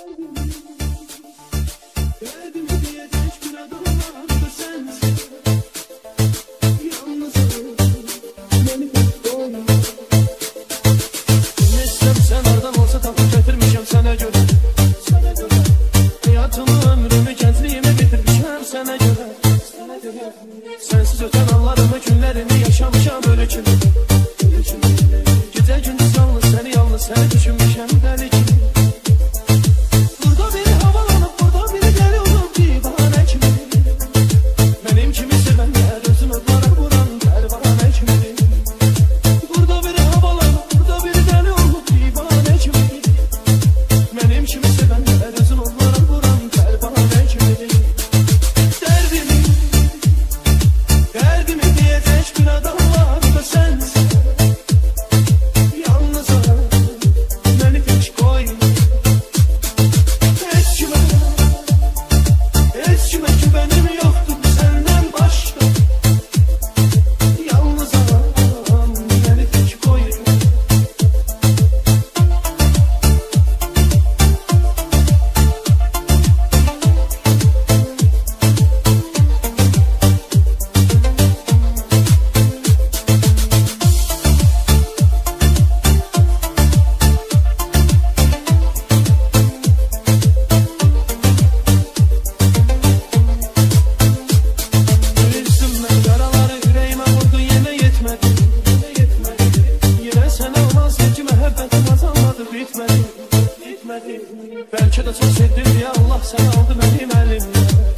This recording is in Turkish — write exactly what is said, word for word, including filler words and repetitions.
Sensiz öten anlarımı, günlerimi yaşamışam öyle kimi. Gece gündüz yalnız seni, yalnız seni düşünmüşəm deli kimi. Burada biri havalanıp, burada biri deli olup divane kimi. Benim kimi sevenler özünü otlara vuran pervane kimi. Burada biri havalanıp, burada biri deli olup divane kimi. Benim kimi sevenler özünü otlara vuran pervane kimi. Belki de çok sevdim diye Allah seni aldı benim elimden.